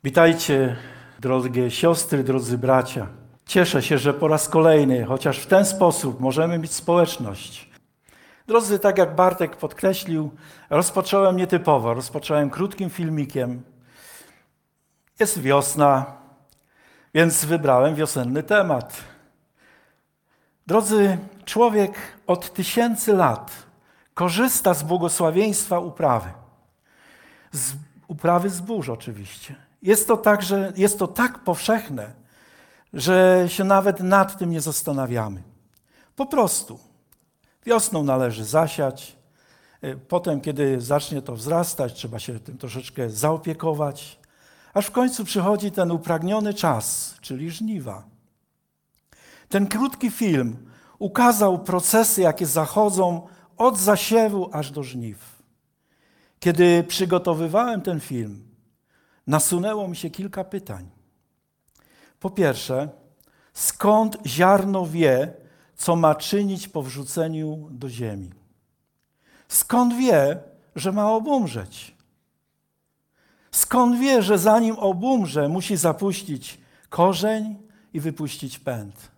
Witajcie, drogie siostry, drodzy bracia. Cieszę się, że po raz kolejny, chociaż w ten sposób możemy mieć społeczność. Drodzy, tak jak Bartek podkreślił, rozpocząłem nietypowo, rozpocząłem krótkim filmikiem. Jest wiosna, więc wybrałem wiosenny temat. Drodzy, człowiek od tysięcy lat korzysta z błogosławieństwa uprawy. Z uprawy zbóż oczywiście. Jest to tak powszechne, że się nawet nad tym nie zastanawiamy. Po prostu wiosną należy zasiać, potem kiedy zacznie to wzrastać, trzeba się tym troszeczkę zaopiekować, aż w końcu przychodzi ten upragniony czas, czyli żniwa. Ten krótki film ukazał procesy, jakie zachodzą od zasiewu aż do żniw. Kiedy przygotowywałem ten film, nasunęło mi się kilka pytań. Po pierwsze, skąd ziarno wie, co ma czynić po wrzuceniu do ziemi? Skąd wie, że ma obumrzeć? Skąd wie, że zanim obumrze, musi zapuścić korzeń i wypuścić pęd?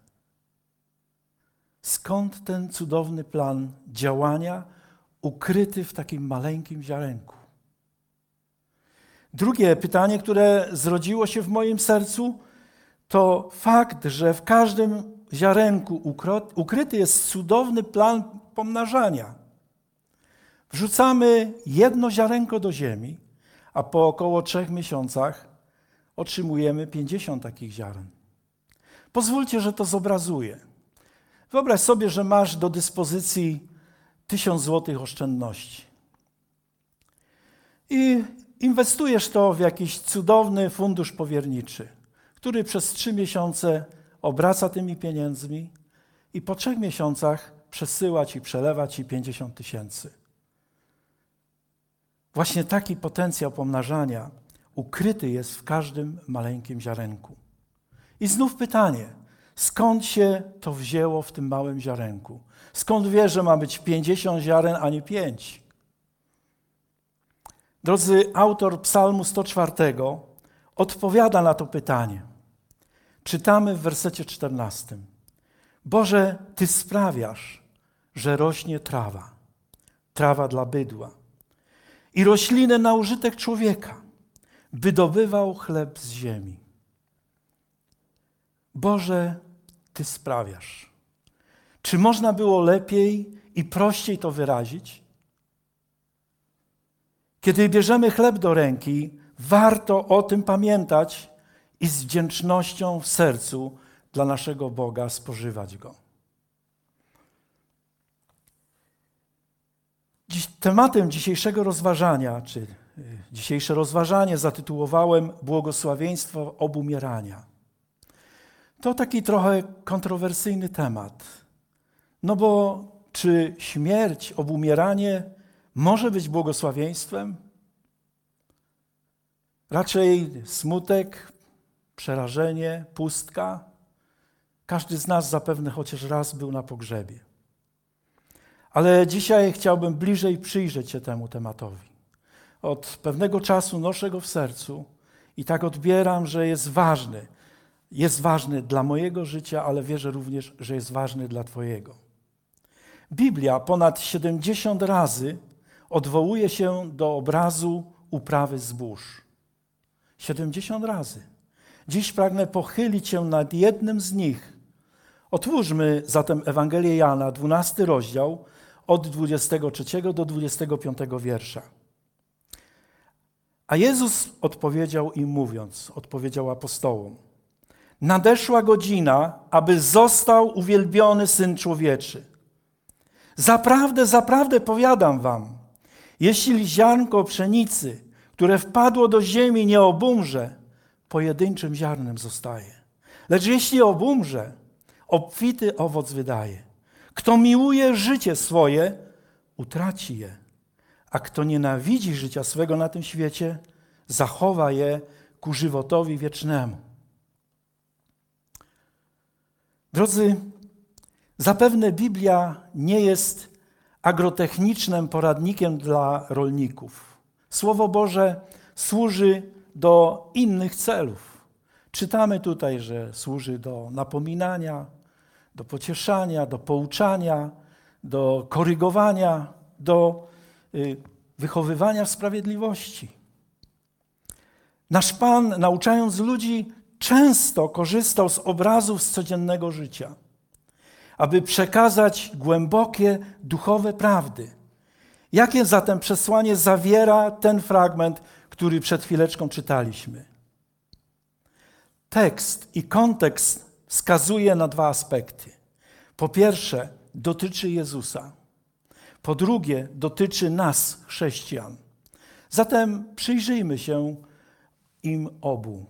Skąd ten cudowny plan działania ukryty w takim maleńkim ziarenku? Drugie pytanie, które zrodziło się w moim sercu, to fakt, że w każdym ziarenku ukryty jest cudowny plan pomnażania. Wrzucamy jedno ziarenko do ziemi, a po około 3 miesiącach otrzymujemy 50 takich ziaren. Pozwólcie, że to zobrazuję. Wyobraź sobie, że masz do dyspozycji 1000 złotych oszczędności. I inwestujesz to w jakiś cudowny fundusz powierniczy, który przez 3 miesiące obraca tymi pieniędzmi i po 3 miesiącach przesyła ci, przelewa ci 50 000. Właśnie taki potencjał pomnażania ukryty jest w każdym maleńkim ziarenku. I znów pytanie, skąd się to wzięło w tym małym ziarenku? Skąd wie, że ma być 50 ziaren, a nie 5? Drodzy, autor Psalmu 104 odpowiada na to pytanie. Czytamy w wersecie 14. Boże, Ty sprawiasz, że rośnie trawa dla bydła i rośliny na użytek człowieka, by dobywał chleb z ziemi. Boże, Ty sprawiasz. Czy można było lepiej i prościej to wyrazić? Kiedy bierzemy chleb do ręki, warto o tym pamiętać i z wdzięcznością w sercu dla naszego Boga spożywać go. Tematem dzisiejszego rozważania, czy dzisiejsze rozważanie zatytułowałem Błogosławieństwo obumierania. To taki trochę kontrowersyjny temat. No bo czy śmierć, obumieranie może być błogosławieństwem? Raczej smutek, przerażenie, pustka. Każdy z nas zapewne chociaż raz był na pogrzebie. Ale dzisiaj chciałbym bliżej przyjrzeć się temu tematowi. Od pewnego czasu noszę go w sercu i tak odbieram, że jest ważny. Jest ważny dla mojego życia, ale wierzę również, że jest ważny dla Twojego. Biblia ponad 70 razy odwołuje się do obrazu uprawy zbóż. 70 razy. Dziś pragnę pochylić się nad jednym z nich. Otwórzmy zatem Ewangelię Jana, 12 rozdział, od 23 do 25 wiersza. A Jezus odpowiedział im mówiąc, odpowiedział apostołom: nadeszła godzina, aby został uwielbiony Syn Człowieczy. Zaprawdę, zaprawdę powiadam wam, jeśli ziarnko pszenicy, które wpadło do ziemi, nie obumrze, pojedynczym ziarnem zostaje. Lecz jeśli obumrze, obfity owoc wydaje. Kto miłuje życie swoje, utraci je, a kto nienawidzi życia swego na tym świecie, zachowa je ku żywotowi wiecznemu. Drodzy, zapewne Biblia nie jest agrotechnicznym poradnikiem dla rolników. Słowo Boże służy do innych celów. Czytamy tutaj, że służy do napominania, do pocieszania, do pouczania, do korygowania, do wychowywania w sprawiedliwości. Nasz Pan, nauczając ludzi, często korzystał z obrazów z codziennego życia, aby przekazać głębokie, duchowe prawdy. Jakie zatem przesłanie zawiera ten fragment, który przed chwileczką czytaliśmy? Tekst i kontekst wskazuje na dwa aspekty. Po pierwsze, dotyczy Jezusa. Po drugie, dotyczy nas, chrześcijan. Zatem przyjrzyjmy się im obu.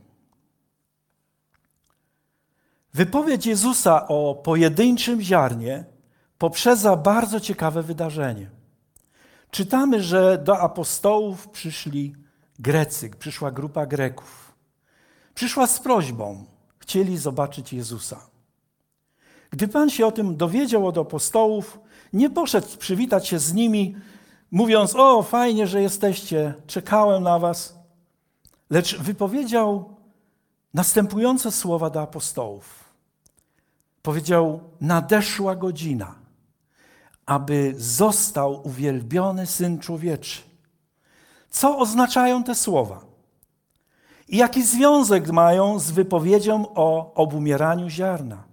Wypowiedź Jezusa o pojedynczym ziarnie poprzedza bardzo ciekawe wydarzenie. Czytamy, że do apostołów przyszli Grecy, przyszła grupa Greków. Przyszła z prośbą, chcieli zobaczyć Jezusa. Gdy Pan się o tym dowiedział od apostołów, nie poszedł przywitać się z nimi, mówiąc: o, fajnie, że jesteście, czekałem na was. Lecz wypowiedział następujące słowa do apostołów. Powiedział: nadeszła godzina, aby został uwielbiony Syn Człowieczy. Co oznaczają te słowa? I jaki związek mają z wypowiedzią o obumieraniu ziarna?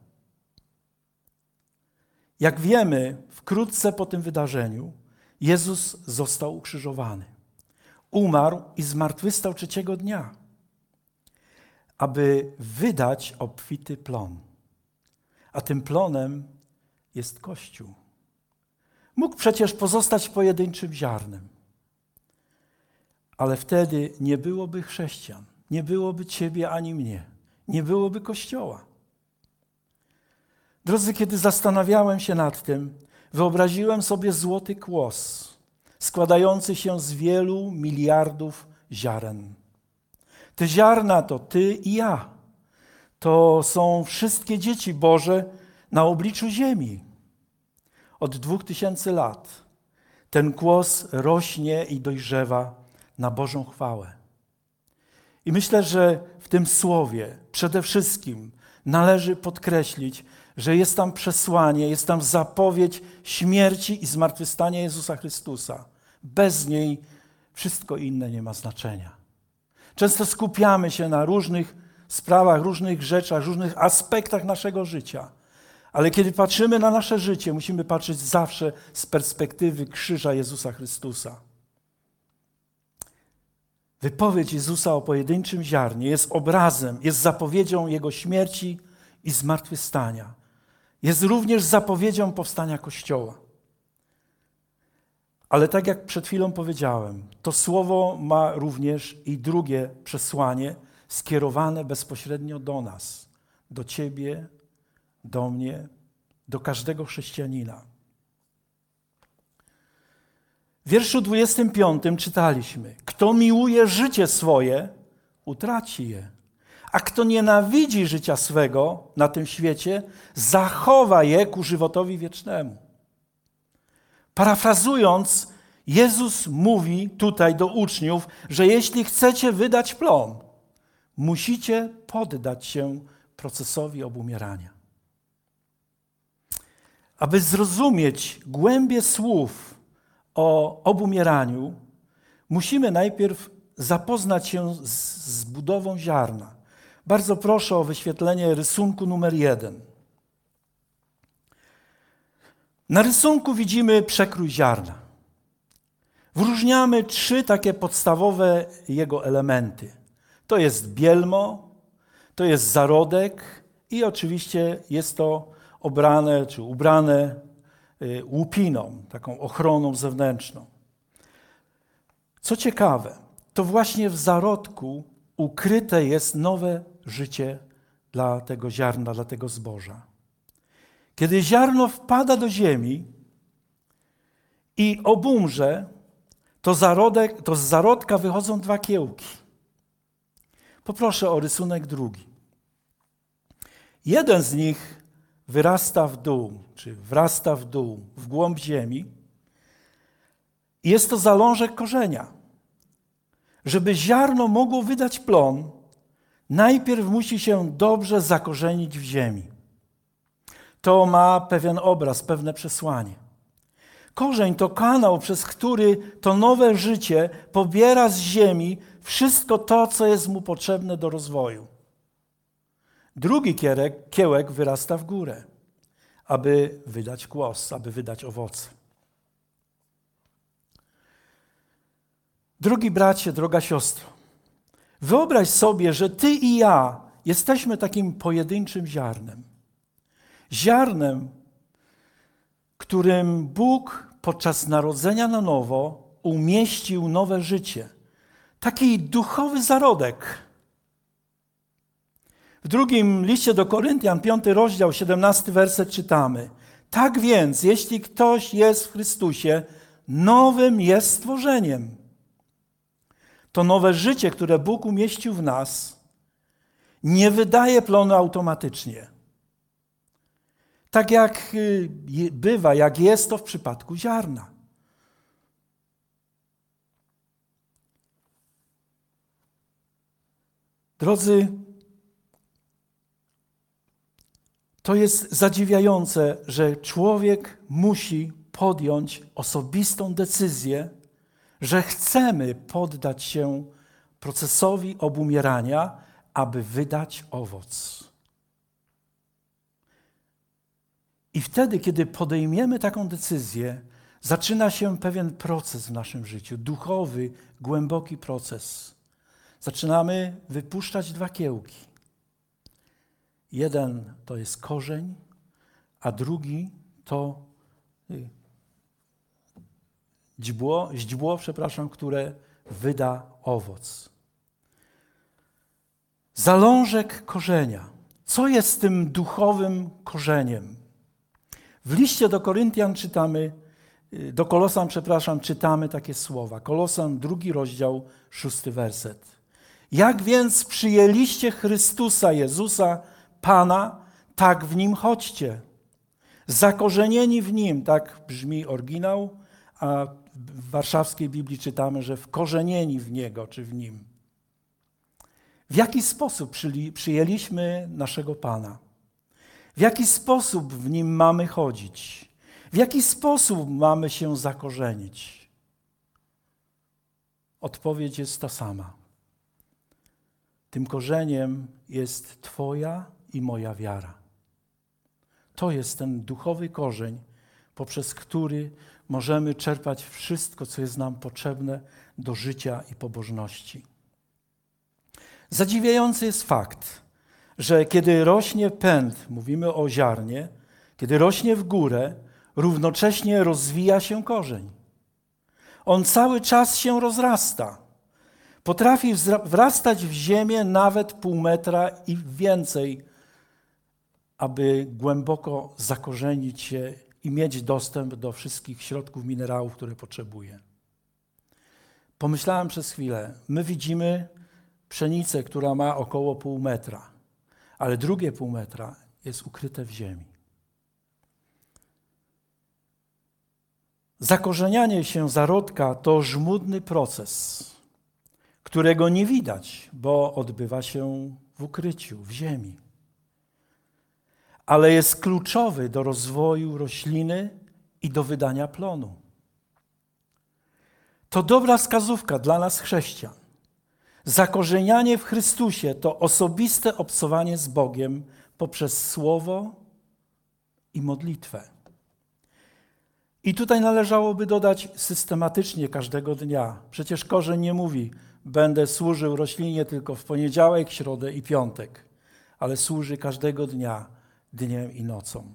Jak wiemy, wkrótce po tym wydarzeniu Jezus został ukrzyżowany. Umarł i zmartwychwstał trzeciego dnia, aby wydać obfity plon. A tym plonem jest Kościół. Mógł przecież pozostać pojedynczym ziarnem. Ale wtedy nie byłoby chrześcijan, nie byłoby ciebie ani mnie, nie byłoby Kościoła. Drodzy, kiedy zastanawiałem się nad tym, wyobraziłem sobie złoty kłos, składający się z wielu miliardów ziaren. Te ziarna to ty i ja. To są wszystkie dzieci Boże na obliczu ziemi. Od 2000 lat ten kłos rośnie i dojrzewa na Bożą chwałę. I myślę, że w tym słowie przede wszystkim należy podkreślić, że jest tam przesłanie, jest tam zapowiedź śmierci i zmartwychwstania Jezusa Chrystusa. Bez niej wszystko inne nie ma znaczenia. Często skupiamy się na różnych sprawach, różnych rzeczach, różnych aspektach naszego życia. Ale kiedy patrzymy na nasze życie, musimy patrzeć zawsze z perspektywy krzyża Jezusa Chrystusa. Wypowiedź Jezusa o pojedynczym ziarnie jest obrazem, jest zapowiedzią Jego śmierci i zmartwychwstania. Jest również zapowiedzią powstania Kościoła. Ale tak jak przed chwilą powiedziałem, to słowo ma również i drugie przesłanie skierowane bezpośrednio do nas, do ciebie, do mnie, do każdego chrześcijanina. W wierszu 25 czytaliśmy: kto miłuje życie swoje, utraci je, a kto nienawidzi życia swego na tym świecie, zachowa je ku żywotowi wiecznemu. Parafrazując, Jezus mówi tutaj do uczniów, że jeśli chcecie wydać plon, musicie poddać się procesowi obumierania. Aby zrozumieć głębię słów o obumieraniu, musimy najpierw zapoznać się z budową ziarna. Bardzo proszę o wyświetlenie rysunku numer 1. Na rysunku widzimy przekrój ziarna. Wyróżniamy 3 takie podstawowe jego elementy. To jest bielmo, to jest zarodek i oczywiście jest to obrane czy ubrane łupiną, taką ochroną zewnętrzną. Co ciekawe, to właśnie w zarodku ukryte jest nowe życie dla tego ziarna, dla tego zboża. Kiedy ziarno wpada do ziemi i obumrze, to z zarodka wychodzą 2 kiełki. Poproszę o rysunek drugi. Jeden z nich wyrasta w dół, czy wrasta w dół, w głąb ziemi. I jest to zalążek korzenia. Żeby ziarno mogło wydać plon, najpierw musi się dobrze zakorzenić w ziemi. To ma pewien obraz, pewne przesłanie. Korzeń to kanał, przez który to nowe życie pobiera z ziemi wszystko to, co jest mu potrzebne do rozwoju. Drugi kiełek wyrasta w górę, aby wydać głos, aby wydać owoce. Drogi bracie, droga siostro, wyobraź sobie, że ty i ja jesteśmy takim pojedynczym ziarnem. Ziarnem, którym Bóg podczas narodzenia na nowo umieścił nowe życie. Taki duchowy zarodek. W drugim liście do Koryntian, 5 rozdział, 17 werset czytamy. Tak więc, jeśli ktoś jest w Chrystusie, nowym jest stworzeniem. To nowe życie, które Bóg umieścił w nas, nie wydaje plonu automatycznie. Tak jak bywa, jak jest to w przypadku ziarna. Drodzy, to jest zadziwiające, że człowiek musi podjąć osobistą decyzję, że chcemy poddać się procesowi obumierania, aby wydać owoc. I wtedy, kiedy podejmiemy taką decyzję, zaczyna się pewien proces w naszym życiu, duchowy, głęboki proces. Zaczynamy wypuszczać dwa kiełki. Jeden to jest korzeń, a drugi to źdźbło, które wyda owoc. Zalążek korzenia. Co jest tym duchowym korzeniem? W liście do Koryntian czytamy takie słowa. Kolosan, 2 rozdział, 6 werset. Jak więc przyjęliście Chrystusa Jezusa, Pana, tak w Nim chodźcie. Zakorzenieni w Nim, tak brzmi oryginał, a w warszawskiej Biblii czytamy, że wkorzenieni w Niego, czy w Nim. W jaki sposób przyjęliśmy naszego Pana? W jaki sposób w Nim mamy chodzić? W jaki sposób mamy się zakorzenić? Odpowiedź jest ta sama. Tym korzeniem jest Twoja i moja wiara. To jest ten duchowy korzeń, poprzez który możemy czerpać wszystko, co jest nam potrzebne do życia i pobożności. Zadziwiający jest fakt, że kiedy rośnie pęd, mówimy o ziarnie, kiedy rośnie w górę, równocześnie rozwija się korzeń. On cały czas się rozrasta. Potrafi wrastać w ziemię nawet pół metra i więcej, aby głęboko zakorzenić się i mieć dostęp do wszystkich środków minerałów, które potrzebuje. Pomyślałem przez chwilę, my widzimy pszenicę, która ma około pół metra, ale drugie pół metra jest ukryte w ziemi. Zakorzenianie się zarodka to żmudny proces, którego nie widać, bo odbywa się w ukryciu, w ziemi. Ale jest kluczowy do rozwoju rośliny i do wydania plonu. To dobra wskazówka dla nas chrześcijan. Zakorzenianie w Chrystusie to osobiste obcowanie z Bogiem poprzez słowo i modlitwę. I tutaj należałoby dodać systematycznie każdego dnia. Przecież korzeń nie mówi, będę służył roślinie tylko w poniedziałek, środę i piątek, ale służy każdego dnia, dniem i nocą.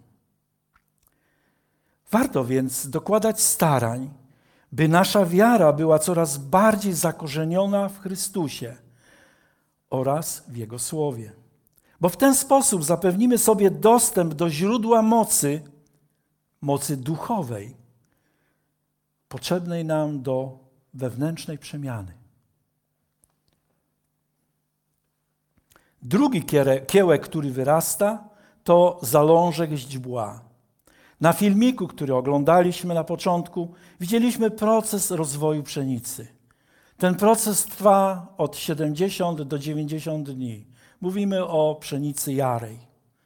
Warto więc dokładać starań, by nasza wiara była coraz bardziej zakorzeniona w Chrystusie oraz w Jego Słowie. Bo w ten sposób zapewnimy sobie dostęp do źródła mocy duchowej, potrzebnej nam do wewnętrznej przemiany. Drugi kiełek, który wyrasta, to zalążek źdźbła. Na filmiku, który oglądaliśmy na początku, widzieliśmy proces rozwoju pszenicy. Ten proces trwa od 70 do 90 dni. Mówimy o pszenicy jarej.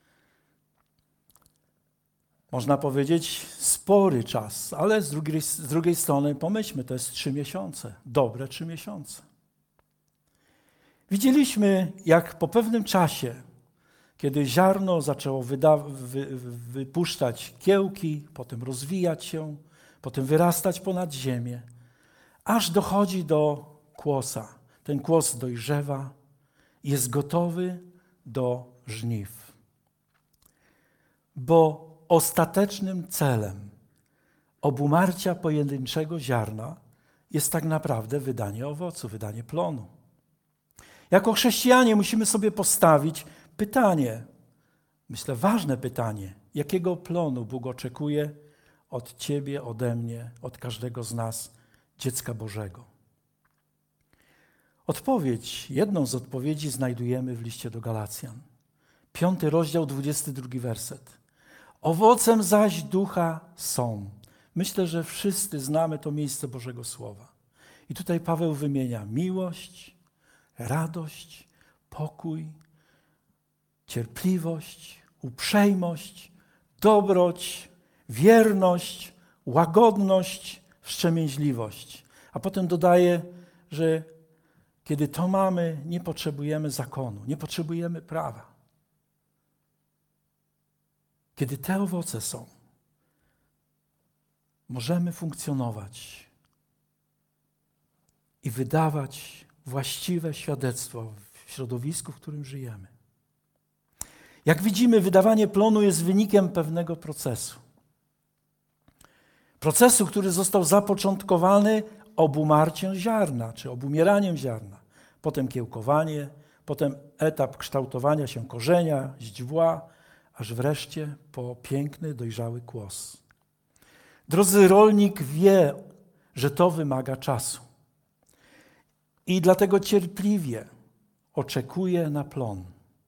Można powiedzieć spory czas, ale z drugiej strony pomyślmy, to jest 3 miesiące, dobre 3 miesiące. Widzieliśmy, jak po pewnym czasie, kiedy ziarno zaczęło wypuszczać kiełki, potem rozwijać się, potem wyrastać ponad ziemię, aż dochodzi do kłosa. Ten kłos dojrzewa i jest gotowy do żniw. Bo ostatecznym celem obumarcia pojedynczego ziarna jest tak naprawdę wydanie owocu, wydanie plonu. Jako chrześcijanie musimy sobie postawić pytanie, myślę ważne pytanie, jakiego plonu Bóg oczekuje od ciebie, ode mnie, od każdego z nas, dziecka Bożego. Jedną z odpowiedzi znajdujemy w liście do Galacjan. 5 rozdział, 22 werset. Owocem zaś ducha są. Myślę, że wszyscy znamy to miejsce Bożego Słowa. I tutaj Paweł wymienia miłość, radość, pokój, cierpliwość, uprzejmość, dobroć, wierność, łagodność, wstrzemięźliwość. A potem dodaje, że kiedy to mamy, nie potrzebujemy zakonu, nie potrzebujemy prawa. Kiedy te owoce są, możemy funkcjonować i wydawać właściwe świadectwo w środowisku, w którym żyjemy. Jak widzimy, wydawanie plonu jest wynikiem pewnego procesu. Procesu, który został zapoczątkowany obumarciem ziarna, czy obumieraniem ziarna. Potem kiełkowanie, potem etap kształtowania się korzenia, źdźbła, aż wreszcie po piękny, dojrzały kłos. Drodzy, rolnik wie, że to wymaga czasu. I dlatego cierpliwie oczekuje na plon.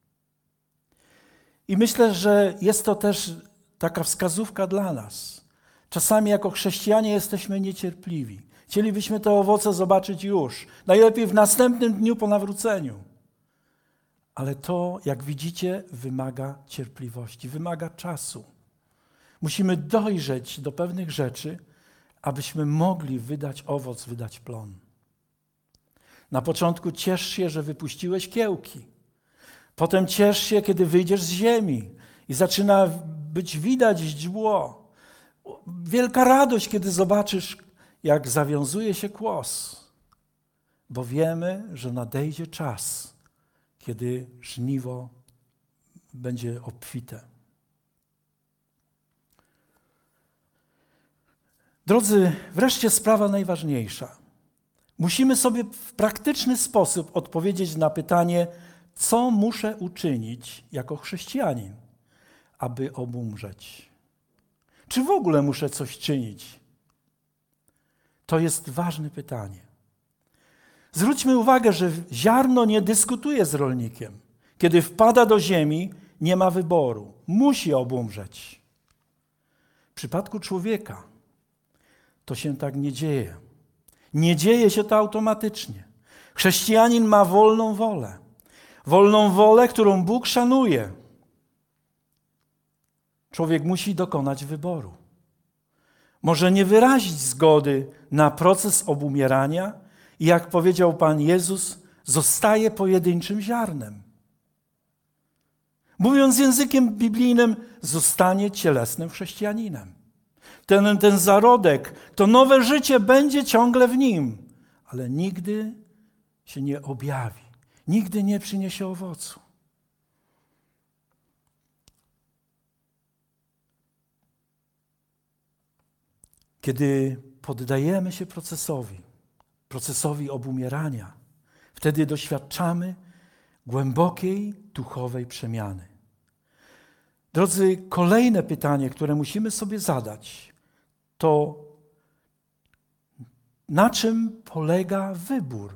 I myślę, że jest to też taka wskazówka dla nas. Czasami jako chrześcijanie jesteśmy niecierpliwi. Chcielibyśmy te owoce zobaczyć już. Najlepiej w następnym dniu po nawróceniu. Ale to, jak widzicie, wymaga cierpliwości, wymaga czasu. Musimy dojrzeć do pewnych rzeczy, abyśmy mogli wydać owoc, wydać plon. Na początku ciesz się, że wypuściłeś kiełki. Potem ciesz się, kiedy wyjdziesz z ziemi i zaczyna być widać źdźbło. Wielka radość, kiedy zobaczysz, jak zawiązuje się kłos. Bo wiemy, że nadejdzie czas, kiedy żniwo będzie obfite. Drodzy, wreszcie sprawa najważniejsza. Musimy sobie w praktyczny sposób odpowiedzieć na pytanie, co muszę uczynić jako chrześcijanin, aby obumrzeć. Czy w ogóle muszę coś czynić? To jest ważne pytanie. Zwróćmy uwagę, że ziarno nie dyskutuje z rolnikiem. Kiedy wpada do ziemi, nie ma wyboru. Musi obumrzeć. W przypadku człowieka to się tak nie dzieje. Nie dzieje się to automatycznie. Chrześcijanin ma wolną wolę. Wolną wolę, którą Bóg szanuje. Człowiek musi dokonać wyboru. Może nie wyrazić zgody na proces obumierania i jak powiedział Pan Jezus, zostaje pojedynczym ziarnem. Mówiąc językiem biblijnym, zostanie cielesnym chrześcijaninem. Ten zarodek, to nowe życie będzie ciągle w nim, ale nigdy się nie objawi, nigdy nie przyniesie owocu. Kiedy poddajemy się procesowi obumierania, wtedy doświadczamy głębokiej duchowej przemiany. Drodzy, kolejne pytanie, które musimy sobie zadać, to na czym polega wybór?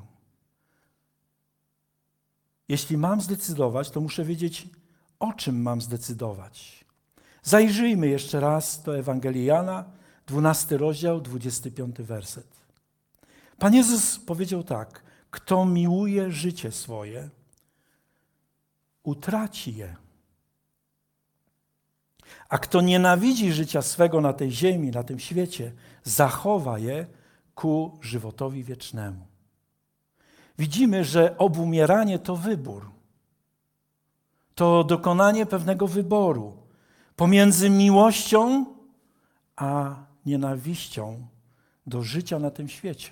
Jeśli mam zdecydować, to muszę wiedzieć, o czym mam zdecydować. Zajrzyjmy jeszcze raz do Ewangelii Jana, 12 rozdział, 25 werset. Pan Jezus powiedział tak: kto miłuje życie swoje, utraci je. A kto nienawidzi życia swego na tej ziemi, na tym świecie, zachowa je ku żywotowi wiecznemu. Widzimy, że obumieranie to wybór. To dokonanie pewnego wyboru pomiędzy miłością a nienawiścią do życia na tym świecie.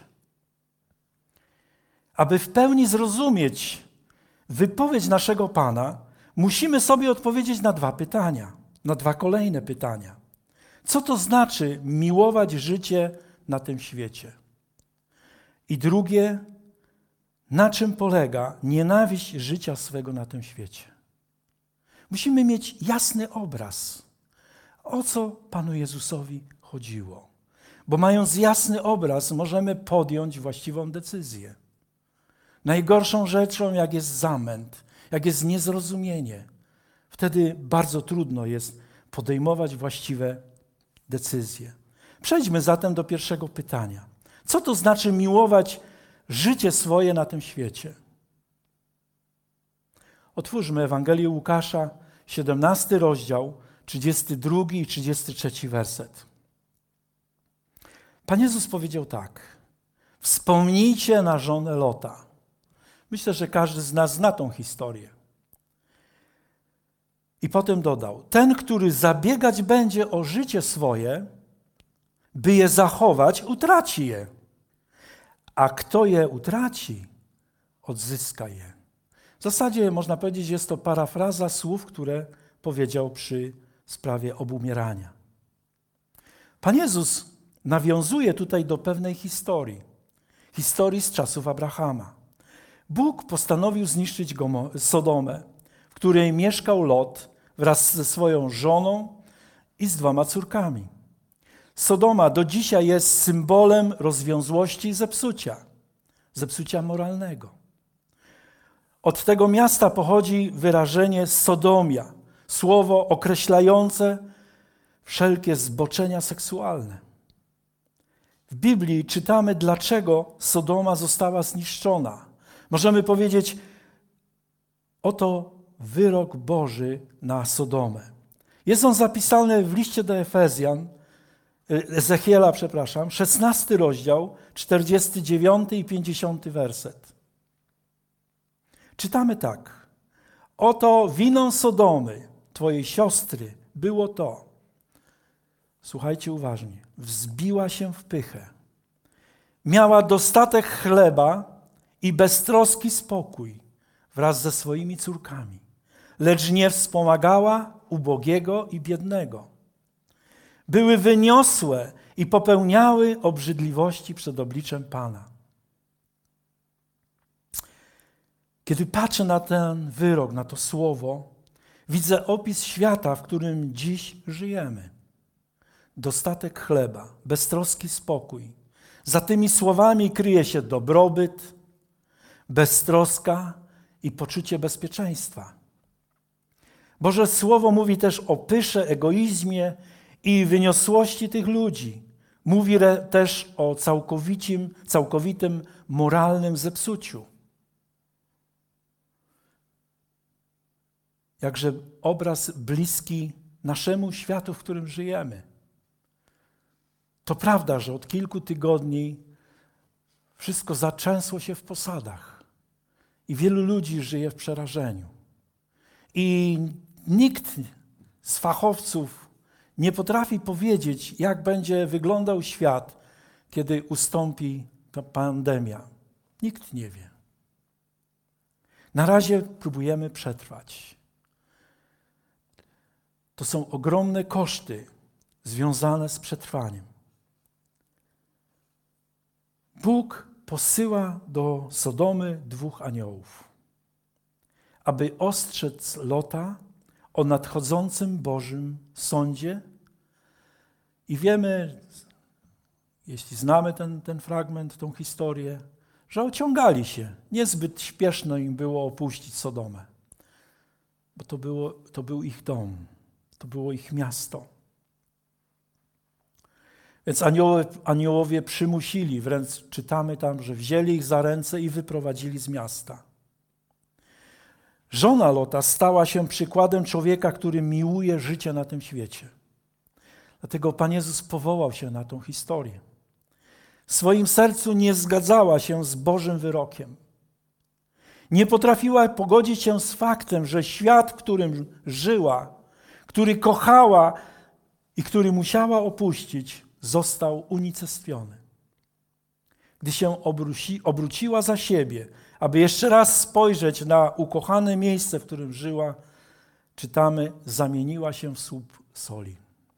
Aby w pełni zrozumieć wypowiedź naszego Pana, musimy sobie odpowiedzieć na dwa pytania, na dwa kolejne pytania. Co to znaczy miłować życie na tym świecie? I drugie, na czym polega nienawiść życia swego na tym świecie? Musimy mieć jasny obraz, o co Panu Jezusowi chodziło. Bo mając jasny obraz, możemy podjąć właściwą decyzję. Najgorszą rzeczą, jak jest zamęt, jak jest niezrozumienie, wtedy bardzo trudno jest podejmować właściwe decyzje. Przejdźmy zatem do pierwszego pytania. Co to znaczy miłować życie swoje na tym świecie? Otwórzmy Ewangelię Łukasza, 17 rozdział, 32 i 33 werset. Pan Jezus powiedział tak: wspomnijcie na żonę Lota. Myślę, że każdy z nas zna tą historię. I potem dodał: ten, który zabiegać będzie o życie swoje, by je zachować, utraci je. A kto je utraci, odzyska je. W zasadzie można powiedzieć, jest to parafraza słów, które powiedział przy sprawie obumierania. Pan Jezus nawiązuje tutaj do pewnej historii z czasów Abrahama. Bóg postanowił zniszczyć Sodomę, w której mieszkał Lot wraz ze swoją żoną i z 2 córkami. Sodoma do dzisiaj jest symbolem rozwiązłości i zepsucia moralnego. Od tego miasta pochodzi wyrażenie sodomia, słowo określające wszelkie zboczenia seksualne. W Biblii czytamy, dlaczego Sodoma została zniszczona. Możemy powiedzieć: oto wyrok Boży na Sodomę. Jest on zapisany w liście do Ezechiela, 16 rozdział, 49 i 50 werset. Czytamy tak: oto winą Sodomy, twojej siostry, było to. Słuchajcie uważnie. Wzbiła się w pychę. Miała dostatek chleba i beztroski spokój wraz ze swoimi córkami, lecz nie wspomagała ubogiego i biednego. Były wyniosłe i popełniały obrzydliwości przed obliczem Pana. Kiedy patrzę na ten wyrok, na to słowo, widzę opis świata, w którym dziś żyjemy. Dostatek chleba, beztroski spokój. Za tymi słowami kryje się dobrobyt, beztroska i poczucie bezpieczeństwa. Boże Słowo mówi też o pysze, egoizmie i wyniosłości tych ludzi. Mówi też o całkowitym moralnym zepsuciu. Jakże obraz bliski naszemu światu, w którym żyjemy. To prawda, że od kilku tygodni wszystko zatrzęsło się w posadach i wielu ludzi żyje w przerażeniu. I nikt z fachowców nie potrafi powiedzieć, jak będzie wyglądał świat, kiedy ustąpi ta pandemia. Nikt nie wie. Na razie próbujemy przetrwać. To są ogromne koszty związane z przetrwaniem. Bóg posyła do Sodomy 2 aniołów, aby ostrzec Lota o nadchodzącym Bożym sądzie. I wiemy, jeśli znamy ten fragment, tą historię, że ociągali się. Niezbyt śpieszno im było opuścić Sodomę, bo to był ich dom, to było ich miasto. Więc aniołowie przymusili, wręcz czytamy tam, że wzięli ich za ręce i wyprowadzili z miasta. Żona Lota stała się przykładem człowieka, który miłuje życie na tym świecie. Dlatego Pan Jezus powołał się na tą historię. W swoim sercu nie zgadzała się z Bożym wyrokiem. Nie potrafiła pogodzić się z faktem, że świat, w którym żyła, który kochała i który musiała opuścić, został unicestwiony. Gdy się obróciła za siebie, aby jeszcze raz spojrzeć na ukochane miejsce, w którym żyła, czytamy, zamieniła się w słup soli.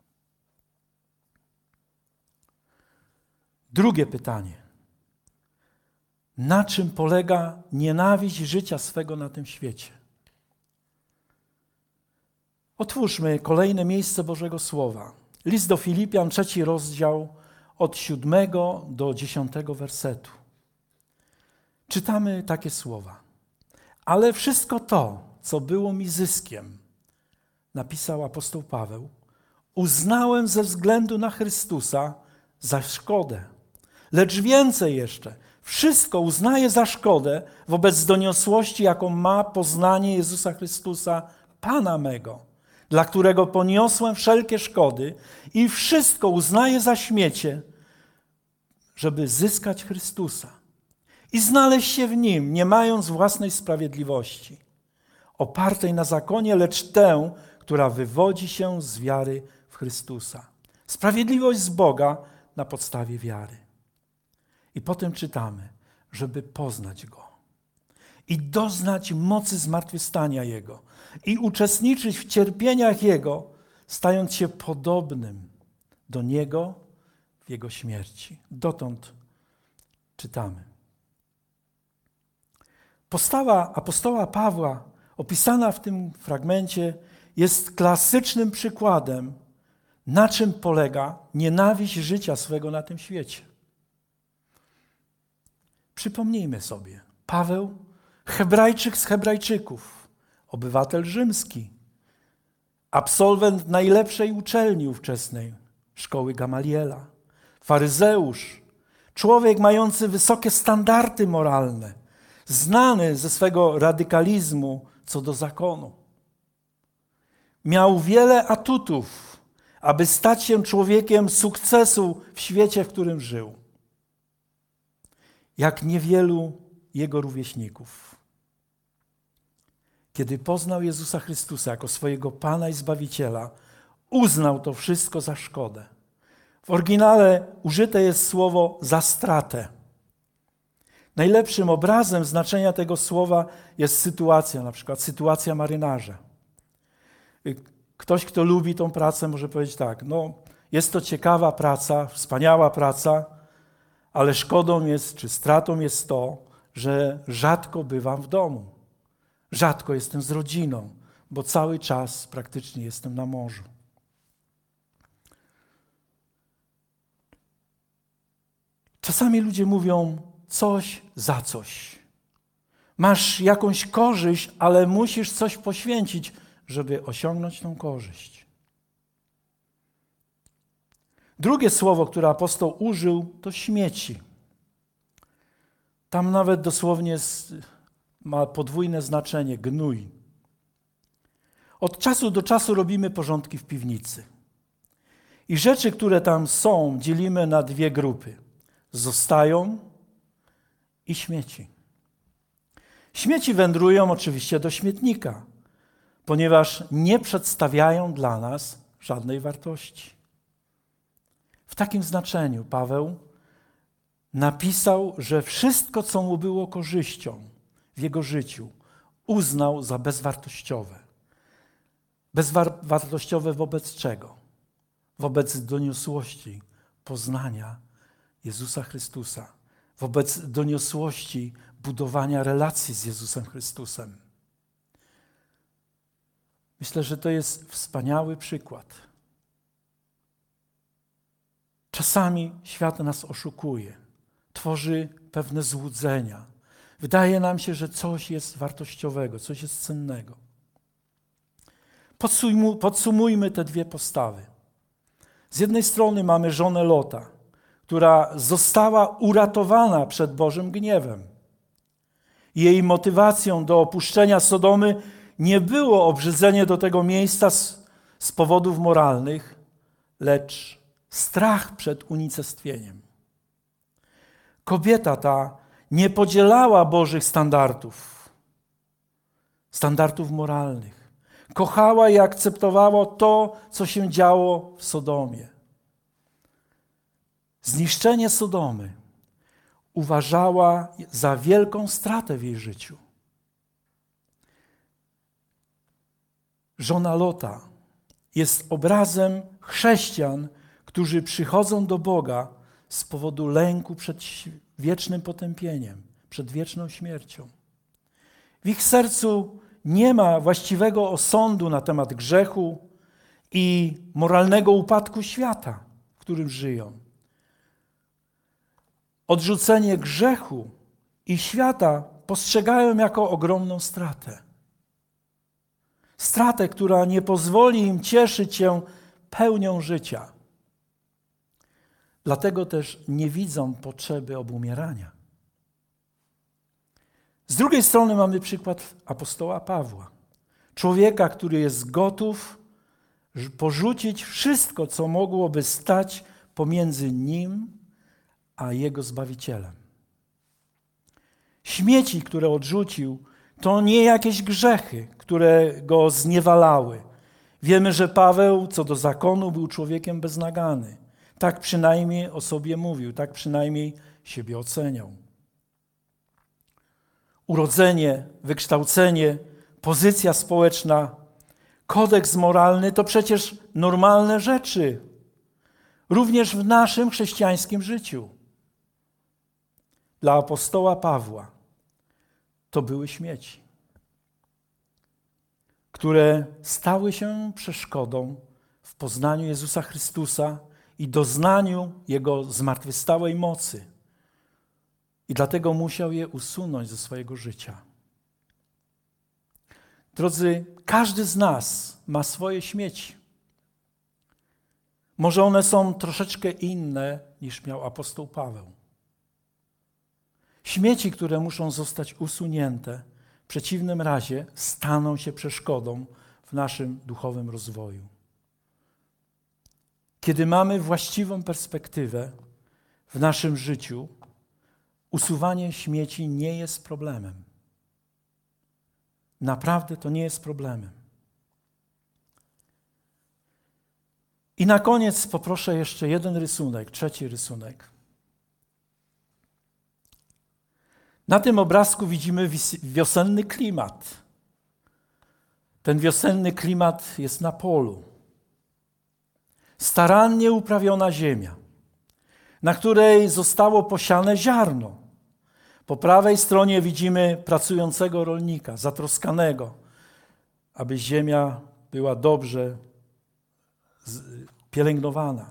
Drugie pytanie. Na czym polega nienawiść życia swego na tym świecie? Otwórzmy kolejne miejsce Bożego Słowa. List do Filipian, 3 rozdział, od 7 do 10 wersetu. Czytamy takie słowa. Ale wszystko to, co było mi zyskiem, napisał apostoł Paweł, uznałem ze względu na Chrystusa za szkodę. Lecz więcej jeszcze, wszystko uznaję za szkodę wobec doniosłości, jaką ma poznanie Jezusa Chrystusa, Pana mego, dla którego poniosłem wszelkie szkody i wszystko uznaję za śmiecie, żeby zyskać Chrystusa i znaleźć się w Nim, nie mając własnej sprawiedliwości, opartej na zakonie, lecz tę, która wywodzi się z wiary w Chrystusa. Sprawiedliwość z Boga na podstawie wiary. I potem czytamy, żeby poznać Go i doznać mocy zmartwychwstania Jego i uczestniczyć w cierpieniach Jego, stając się podobnym do Niego w Jego śmierci. Dotąd czytamy. Postawa apostoła Pawła opisana w tym fragmencie jest klasycznym przykładem, na czym polega nienawiść życia swego na tym świecie. Przypomnijmy sobie, Paweł, Hebrajczyk z Hebrajczyków, obywatel rzymski, absolwent najlepszej uczelni ówczesnej, szkoły Gamaliela, faryzeusz, człowiek mający wysokie standardy moralne, znany ze swego radykalizmu co do zakonu. Miał wiele atutów, aby stać się człowiekiem sukcesu w świecie, w którym żył. Jak niewielu jego rówieśników. Kiedy poznał Jezusa Chrystusa jako swojego Pana i Zbawiciela, uznał to wszystko za szkodę. W oryginale użyte jest słowo za stratę. Najlepszym obrazem znaczenia tego słowa jest sytuacja, na przykład sytuacja marynarza. Ktoś, kto lubi tą pracę, może powiedzieć tak, jest to ciekawa praca, wspaniała praca, ale szkodą jest, czy stratą jest to, że rzadko bywam w domu. Rzadko jestem z rodziną, bo cały czas praktycznie jestem na morzu. Czasami ludzie mówią coś za coś. Masz jakąś korzyść, ale musisz coś poświęcić, żeby osiągnąć tą korzyść. Drugie słowo, które apostoł użył, to śmieci. Tam nawet dosłownie ma podwójne znaczenie, gnój. Od czasu do czasu robimy porządki w piwnicy. I rzeczy, które tam są, dzielimy na dwie grupy. Zostają i śmieci. Śmieci wędrują oczywiście do śmietnika, ponieważ nie przedstawiają dla nas żadnej wartości. W takim znaczeniu Paweł napisał, że wszystko, co mu było korzyścią w jego życiu, uznał za bezwartościowe. Bezwartościowe wobec czego? Wobec doniosłości poznania Jezusa Chrystusa, wobec doniosłości budowania relacji z Jezusem Chrystusem. Myślę, że to jest wspaniały przykład. Czasami świat nas oszukuje, tworzy pewne złudzenia. Wydaje nam się, że coś jest wartościowego, coś jest cennego. Podsumujmy te dwie postawy. Z jednej strony mamy żonę Lota, która została uratowana przed Bożym gniewem. Jej motywacją do opuszczenia Sodomy nie było obrzydzenie do tego miejsca z powodów moralnych, lecz strach przed unicestwieniem. Kobieta ta nie podzielała Bożych standardów moralnych. Kochała i akceptowała to, co się działo w Sodomie. Zniszczenie Sodomy uważała za wielką stratę w jej życiu. Żona Lota jest obrazem chrześcijan, którzy przychodzą do Boga z powodu lęku przed wiecznym potępieniem, przed wieczną śmiercią. W ich sercu nie ma właściwego osądu na temat grzechu i moralnego upadku świata, w którym żyją. Odrzucenie grzechu i świata postrzegają jako ogromną stratę. Stratę, która nie pozwoli im cieszyć się pełnią życia. Dlatego też nie widzą potrzeby obumierania. Z drugiej strony mamy przykład apostoła Pawła. Człowieka, który jest gotów porzucić wszystko, co mogłoby stać pomiędzy nim a jego Zbawicielem. Śmieci, które odrzucił, to nie jakieś grzechy, które go zniewalały. Wiemy, że Paweł co do zakonu był człowiekiem beznagany. Tak przynajmniej o sobie mówił, tak przynajmniej siebie oceniał. Urodzenie, wykształcenie, pozycja społeczna, kodeks moralny to przecież normalne rzeczy. Również w naszym chrześcijańskim życiu. Dla apostoła Pawła to były śmieci, które stały się przeszkodą w poznaniu Jezusa Chrystusa i doznaniu Jego zmartwychwstałej mocy. I dlatego musiał je usunąć ze swojego życia. Drodzy, każdy z nas ma swoje śmieci. Może one są troszeczkę inne niż miał apostoł Paweł. Śmieci, które muszą zostać usunięte, w przeciwnym razie staną się przeszkodą w naszym duchowym rozwoju. Kiedy mamy właściwą perspektywę w naszym życiu, usuwanie śmieci nie jest problemem. Naprawdę to nie jest problemem. I na koniec poproszę jeszcze jeden rysunek, trzeci rysunek. Na tym obrazku widzimy wiosenny klimat. Ten wiosenny klimat jest na polu. Starannie uprawiona ziemia, na której zostało posiane ziarno. Po prawej stronie widzimy pracującego rolnika, zatroskanego, aby ziemia była dobrze pielęgnowana.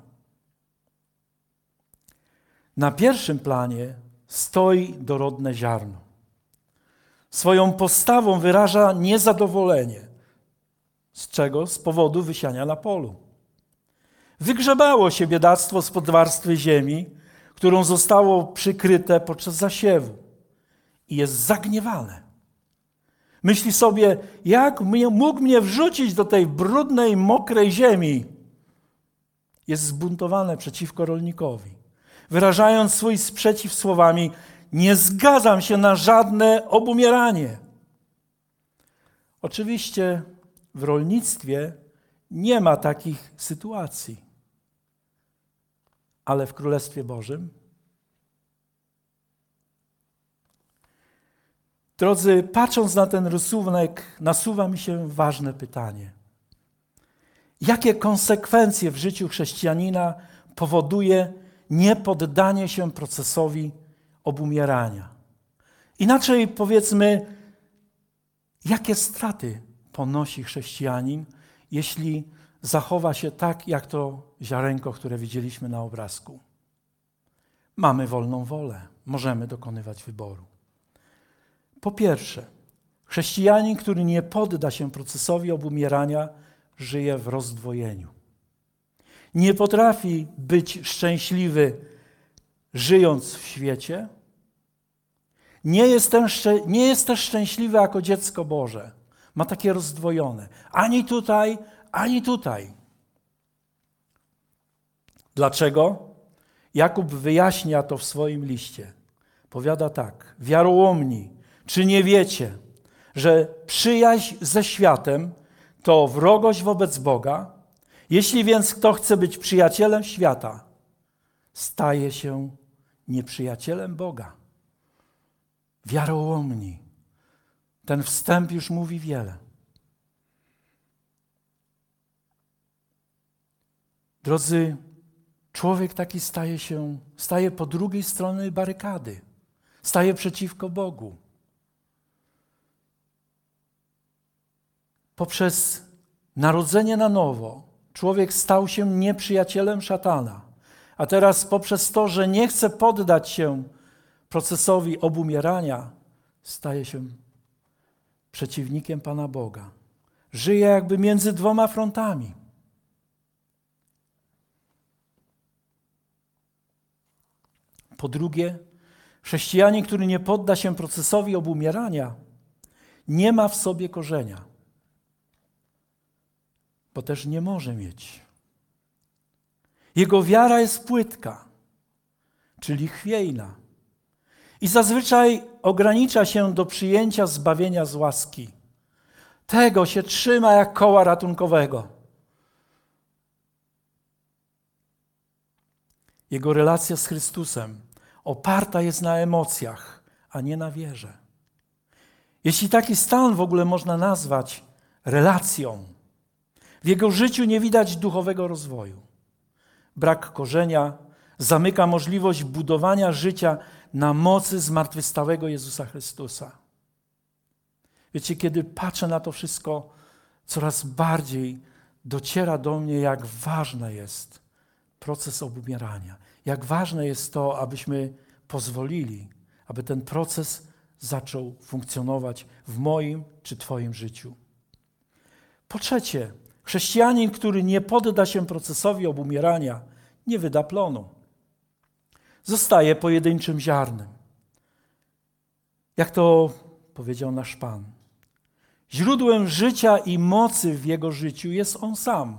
Na pierwszym planie stoi dorodne ziarno. Swoją postawą wyraża niezadowolenie. Z czego? Z powodu wysiania na polu. Wygrzebało się biedactwo spod warstwy ziemi, którą zostało przykryte podczas zasiewu. I jest zagniewane. Myśli sobie, jak mógł mnie wrzucić do tej brudnej, mokrej ziemi. Jest zbuntowane przeciwko rolnikowi. Wyrażając swój sprzeciw słowami, nie zgadzam się na żadne obumieranie. Oczywiście w rolnictwie nie ma takich sytuacji. Ale w Królestwie Bożym? Drodzy, patrząc na ten rysunek, nasuwa mi się ważne pytanie. Jakie konsekwencje w życiu chrześcijanina powoduje niepoddanie się procesowi obumierania? Inaczej powiedzmy, jakie straty ponosi chrześcijanin, jeśli zachowa się tak, jak to ziarenko, które widzieliśmy na obrazku? Mamy wolną wolę, możemy dokonywać wyboru. Po pierwsze, chrześcijanin, który nie podda się procesowi obumierania, żyje w rozdwojeniu. nie potrafi być szczęśliwy, żyjąc w świecie. Nie jest też szczęśliwy jako dziecko Boże. Ma takie rozdwojone. Ani tutaj, ani tutaj. Dlaczego? Jakub wyjaśnia to w swoim liście. Powiada tak: wiarołomni, czy nie wiecie, że przyjaźń ze światem to wrogość wobec Boga? Jeśli więc kto chce być przyjacielem świata, staje się nieprzyjacielem Boga. Wiarołomni. Ten wstęp już mówi wiele. Drodzy, człowiek taki staje po drugiej stronie barykady. Staje przeciwko Bogu. Poprzez narodzenie na nowo człowiek stał się nieprzyjacielem szatana. A teraz poprzez to, że nie chce poddać się procesowi obumierania, staje się przeciwnikiem Pana Boga. Żyje jakby między dwoma frontami. Po drugie, chrześcijanin, który nie podda się procesowi obumierania, nie ma w sobie korzenia, bo też nie może mieć. Jego wiara jest płytka, czyli chwiejna. I zazwyczaj ogranicza się do przyjęcia zbawienia z łaski. Tego się trzyma jak koła ratunkowego. Jego relacja z Chrystusem oparta jest na emocjach, a nie na wierze. Jeśli taki stan w ogóle można nazwać relacją, w jego życiu nie widać duchowego rozwoju. Brak korzenia zamyka możliwość budowania życia na mocy zmartwychwstałego Jezusa Chrystusa. Wiecie, kiedy patrzę na to wszystko, coraz bardziej dociera do mnie, jak ważny jest proces obumierania. Jak ważne jest to, abyśmy pozwolili, aby ten proces zaczął funkcjonować w moim czy Twoim życiu. Po trzecie, chrześcijanin, który nie podda się procesowi obumierania, nie wyda plonu. Zostaje pojedynczym ziarnem. Jak to powiedział nasz Pan. Źródłem życia i mocy w jego życiu jest On sam.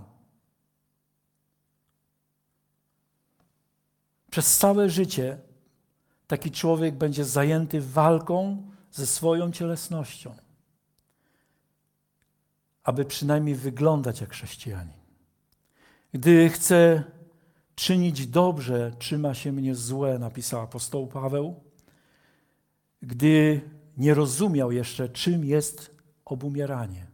Przez całe życie taki człowiek będzie zajęty walką ze swoją cielesnością, aby przynajmniej wyglądać jak chrześcijanin. Gdy chce czynić dobrze, trzyma się mnie złe, napisał apostoł Paweł, gdy nie rozumiał jeszcze, czym jest obumieranie.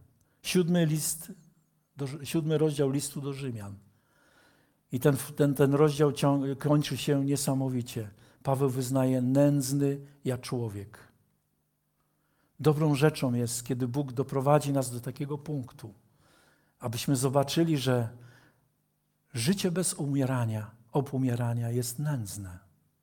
7 rozdział listu do Rzymian. I ten rozdział kończy się niesamowicie. Paweł wyznaje: nędzny ja człowiek. Dobrą rzeczą jest, kiedy Bóg doprowadzi nas do takiego punktu, abyśmy zobaczyli, że życie bez obumierania jest nędzne.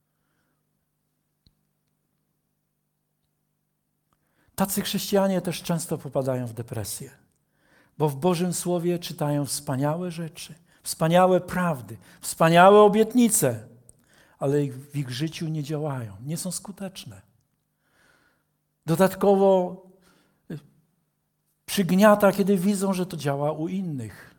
Tacy chrześcijanie też często popadają w depresję, bo w Bożym Słowie czytają wspaniałe rzeczy, wspaniałe prawdy, wspaniałe obietnice, ale w ich życiu nie działają, nie są skuteczne. Dodatkowo przygniata, kiedy widzą, że to działa u innych.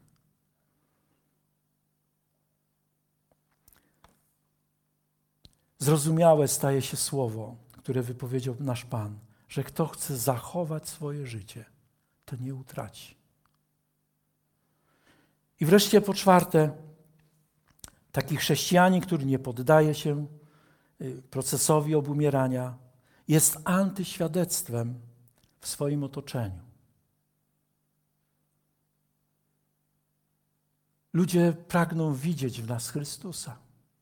Zrozumiałe staje się słowo, które wypowiedział nasz Pan, że kto chce zachować swoje życie, to nie utraci. I wreszcie po czwarte, taki chrześcijanin, który nie poddaje się procesowi obumierania, jest antyświadectwem w swoim otoczeniu. Ludzie pragną widzieć w nas Chrystusa,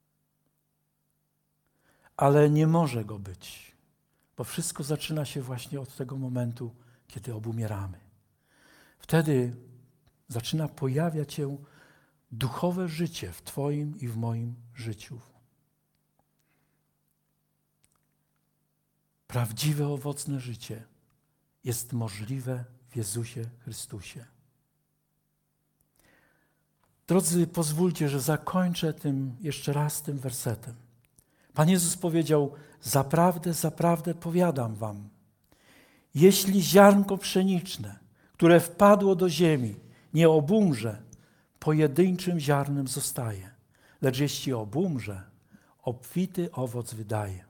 ale nie może Go być, bo wszystko zaczyna się właśnie od tego momentu, kiedy obumieramy. Wtedy zaczyna pojawiać się duchowe życie w Twoim i w moim życiu. Prawdziwe, owocne życie jest możliwe w Jezusie Chrystusie. Drodzy, pozwólcie, że zakończę jeszcze raz tym wersetem. Pan Jezus powiedział: zaprawdę, zaprawdę powiadam wam, jeśli ziarnko pszeniczne, które wpadło do ziemi, nie obumrze, pojedynczym ziarnem zostaje. Lecz jeśli obumrze, obfity owoc wydaje.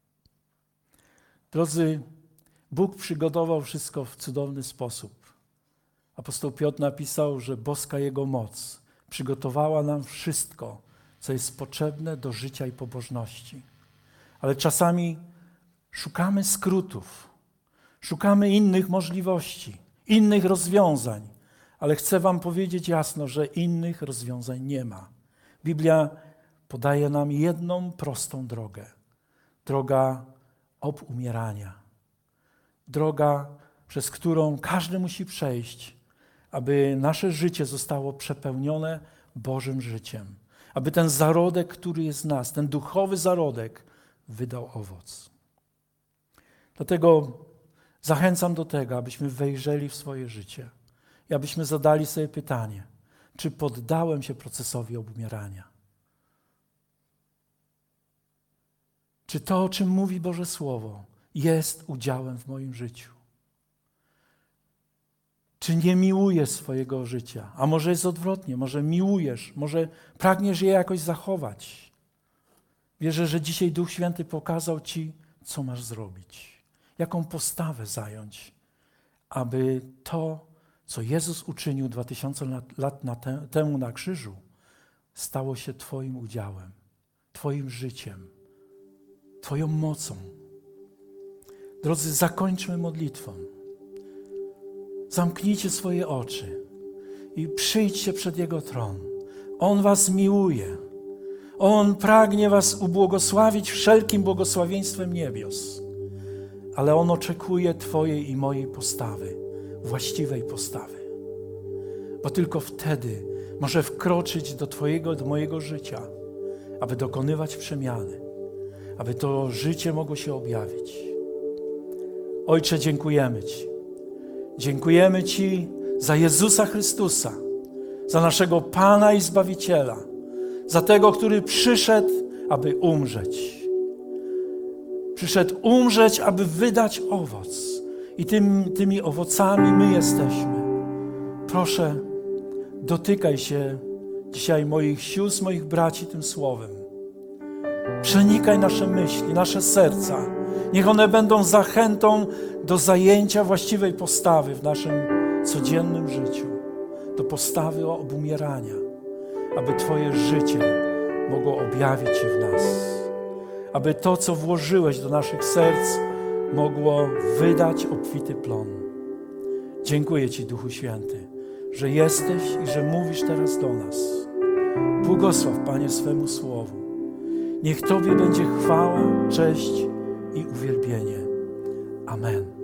Drodzy, Bóg przygotował wszystko w cudowny sposób. Apostoł Piotr napisał, że boska Jego moc przygotowała nam wszystko, co jest potrzebne do życia i pobożności. Ale czasami szukamy skrótów, szukamy innych możliwości, innych rozwiązań, ale chcę wam powiedzieć jasno, że innych rozwiązań nie ma. Biblia podaje nam jedną prostą drogę. Droga obumierania. Droga, przez którą każdy musi przejść, aby nasze życie zostało przepełnione Bożym życiem. Aby ten zarodek, który jest w nas, ten duchowy zarodek, wydał owoc. Dlatego zachęcam do tego, abyśmy wejrzeli w swoje życie i abyśmy zadali sobie pytanie, czy poddałem się procesowi obumierania? Czy to, o czym mówi Boże Słowo, jest udziałem w moim życiu? Czy nie miłujesz swojego życia? A może jest odwrotnie, może miłujesz, może pragniesz je jakoś zachować. Wierzę, że dzisiaj Duch Święty pokazał ci, co masz zrobić, jaką postawę zająć, aby to, co Jezus uczynił 2000 lat temu na krzyżu, stało się twoim udziałem, twoim życiem, twoją mocą. Drodzy, zakończmy modlitwą. Zamknijcie swoje oczy i przyjdźcie przed Jego tron. On was miłuje. On pragnie was ubłogosławić wszelkim błogosławieństwem niebios. Ale On oczekuje twojej i mojej postawy, właściwej postawy. Bo tylko wtedy może wkroczyć do twojego, do mojego życia, aby dokonywać przemiany, aby to życie mogło się objawić. Ojcze, dziękujemy Ci. Dziękujemy Ci za Jezusa Chrystusa, za naszego Pana i Zbawiciela, za tego, który przyszedł, aby umrzeć. Przyszedł umrzeć, aby wydać owoc. I tymi owocami my jesteśmy. Proszę, dotykaj się dzisiaj moich sióstr, moich braci tym słowem. Przenikaj nasze myśli, nasze serca. Niech one będą zachętą do zajęcia właściwej postawy w naszym codziennym życiu. Do postawy obumierania, aby Twoje życie mogło objawić się w nas. Aby to, co włożyłeś do naszych serc, mogło wydać obfity plon. Dziękuję Ci, Duchu Święty, że jesteś i że mówisz teraz do nas. Błogosław, Panie, swemu słowu. Niech Tobie będzie chwała, cześć i uwielbienie. Amen.